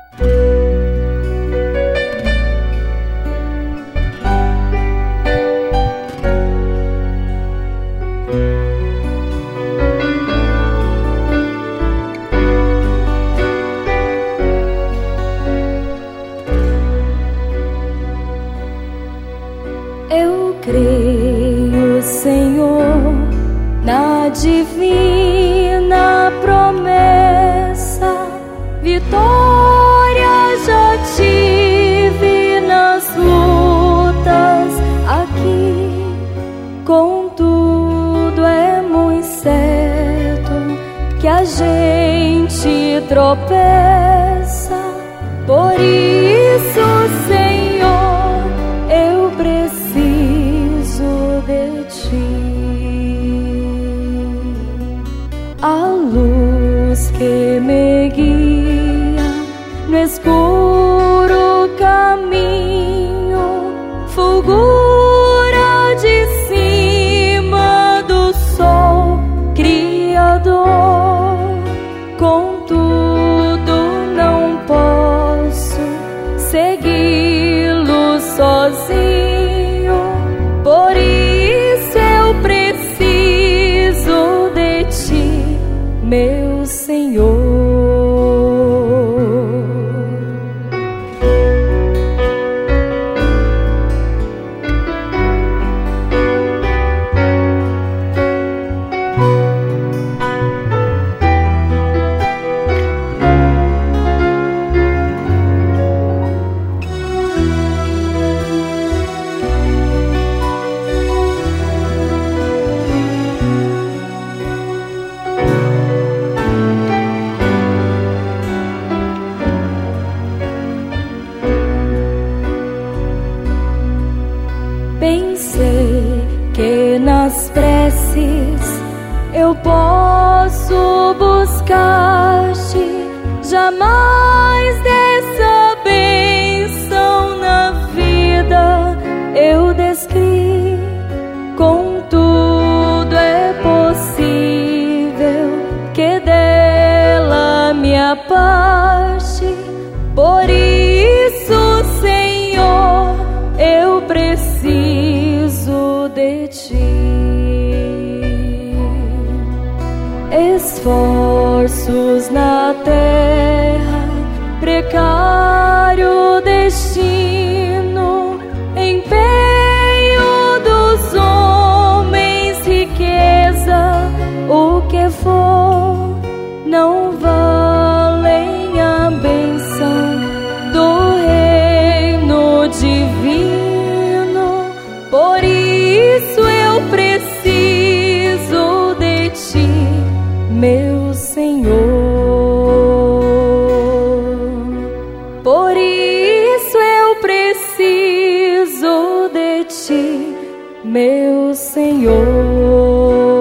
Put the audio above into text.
Eu creio, Senhor, na divina promessa. Vitória já tive nas lutas aqui. Contudo é muito certo que a gente tropeça. Por isso, Senhor, eu preciso de Ti. A luz que me guia no escuro caminho fulgura de cima do sol Criador. Contudo não posso segui-lo sozinho. Por isso eu preciso de Ti, meu Senhor. Pensei que nas preces eu posso buscar-te, jamais dessa bênção na vida eu descri. Contudo é possível que dela me aparte. Por isso, Senhor, eu preciso de Ti. Esforços na terra, precário destino, empenho dos homens, riqueza, o que for, não valem a bênção do reino divino. Por isso eu preciso de Ti, meu Senhor. Por isso eu preciso de Ti, meu Senhor.